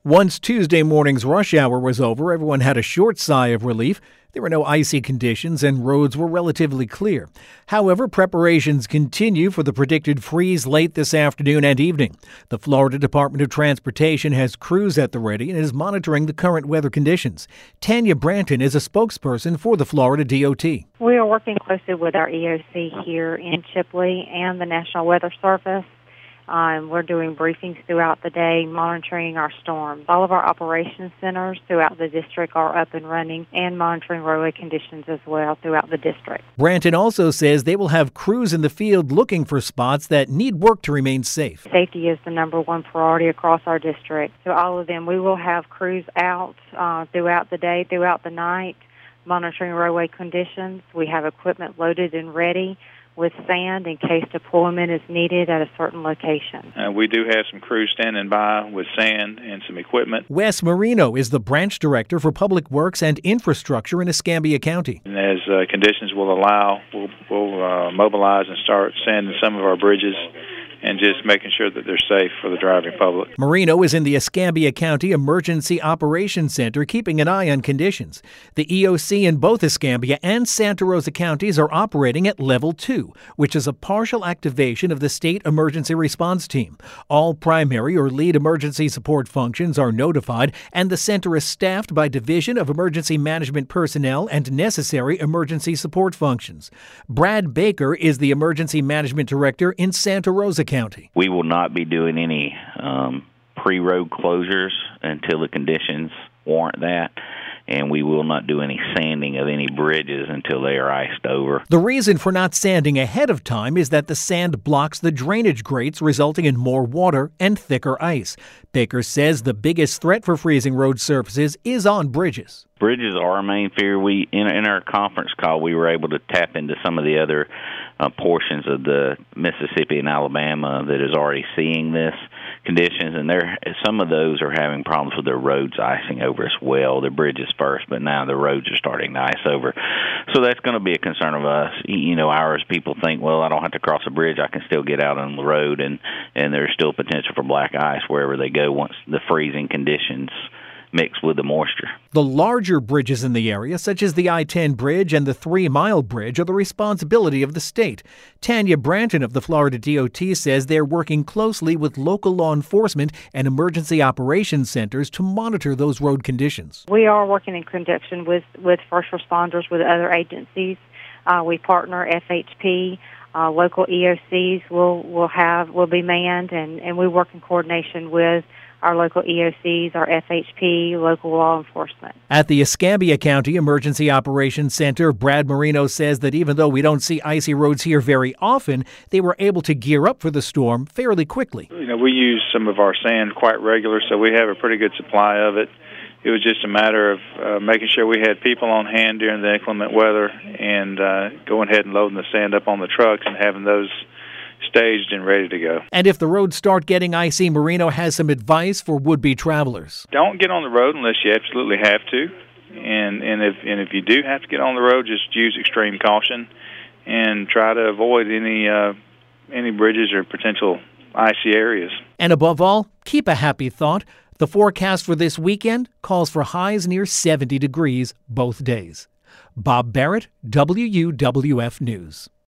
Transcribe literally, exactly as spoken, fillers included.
Once Tuesday morning's rush hour was over, everyone had a short sigh of relief. There were no icy conditions and roads were relatively clear. However, preparations continue for the predicted freeze late this afternoon and evening. The Florida Department of Transportation has crews at the ready and is monitoring the current weather conditions. Tanya Branton is a spokesperson for the Florida D O T. We are working closely with our E O C here in Chipley and the National Weather Service. Um, we're doing briefings throughout the day, monitoring our storms. All of our operations centers throughout the district are up and running and monitoring roadway conditions as well throughout the district. Branton also says they will have crews in the field looking for spots that need work to remain safe. Safety is the number one priority across our district. So all of them, we will have crews out uh, throughout the day, throughout the night, monitoring roadway conditions. We have equipment loaded and ready with sand in case deployment is needed at a certain location. Uh, we do have some crews standing by with sand and some equipment. Wes Marino is the branch director for Public Works and Infrastructure in Escambia County. And as uh, conditions will allow, we'll, we'll uh, mobilize and start sanding some of our bridges and just making sure that they're safe for the driving public. Marino is in the Escambia County Emergency Operations Center keeping an eye on conditions. The E O C in both Escambia and Santa Rosa counties are operating at Level two, which is a partial activation of the State Emergency Response Team. All primary or lead emergency support functions are notified, and the center is staffed by Division of Emergency Management personnel and necessary emergency support functions. Brad Baker is the Emergency Management Director in Santa Rosa County. County. We will not be doing any um, pre-road closures until the conditions warrant that, and we will not do any sanding of any bridges until they are iced over. The reason for not sanding ahead of time is that the sand blocks the drainage grates, resulting in more water and thicker ice. Baker says the biggest threat for freezing road surfaces is on bridges. Bridges are our main fear. We in, in our conference call, we were able to tap into some of the other uh, portions of the Mississippi and Alabama that is already seeing this conditions, and there some of those are having problems with their roads icing over as well. The bridges first, but now the roads are starting to ice over. So that's going to be a concern of us. You know, ours people think, well, I don't have to cross a bridge; I can still get out on the road, and and there's still potential for black ice wherever they go once the freezing conditions mixed with the moisture. The larger bridges in the area, such as the I ten bridge and the Three Mile Bridge, are the responsibility of the state. Tanya Branton of the Florida D O T says they're working closely with local law enforcement and emergency operations centers to monitor those road conditions. We are working in conjunction with, with first responders, with other agencies. Uh, we partner F H P. Uh, local E O Cs will will have will be manned, and, and we work in coordination with our local E O Cs, our F H P, local law enforcement. At the Escambia County Emergency Operations Center, Brad Marino says that even though we don't see icy roads here very often, they were able to gear up for the storm fairly quickly. You know, we use some of our sand quite regular, so we have a pretty good supply of it. It was just a matter of uh, making sure we had people on hand during the inclement weather and uh, going ahead and loading the sand up on the trucks and having those staged and ready to go. And if the roads start getting icy, Marino has some advice for would-be travelers. Don't get on the road unless you absolutely have to. And, and, if, and if you do have to get on the road, just use extreme caution and try to avoid any, uh, any bridges or potential icy areas. And above all, keep a happy thought. The forecast for this weekend calls for highs near seventy degrees both days. Bob Barrett, W U W F News.